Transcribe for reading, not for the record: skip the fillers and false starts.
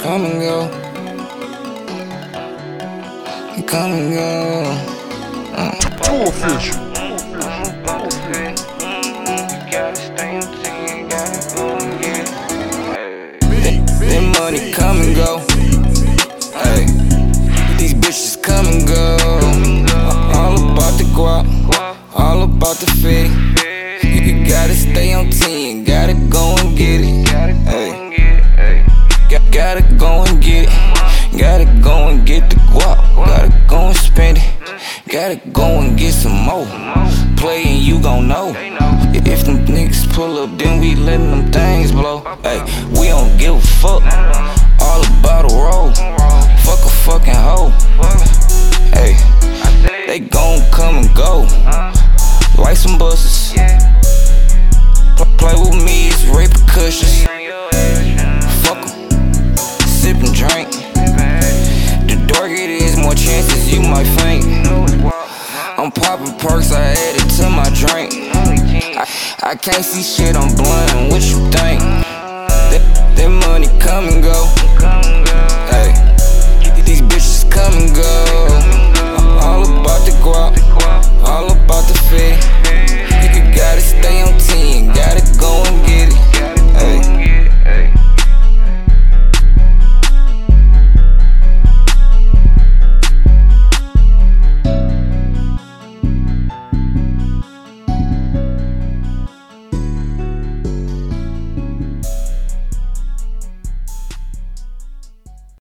come and go, come and go. Too official. That money come and go. Hey, these bitches come and go. All about the guap, all about the fitty. You gotta stay on 10, gotta go and get it. Hey, gotta go and get it. Gotta go and get the guap. Gotta go and spend it. Gotta go and get some more. Play and you gon' know. If them niggas pull up, then we letting them things blow. Hey, we don't give a fuck. All about a roll. Fuck a fucking hoe. Hey, they gon' come and go like some buses. Play with me, it's repercussions. Fuck 'em, sip and drink. The darker it is, more chances you might faint. I'm popping perks, I add it to my drink. I can't see shit, I'm blind, what you think? That money come and go. Hey, these bitches come and go. All about the guap, all about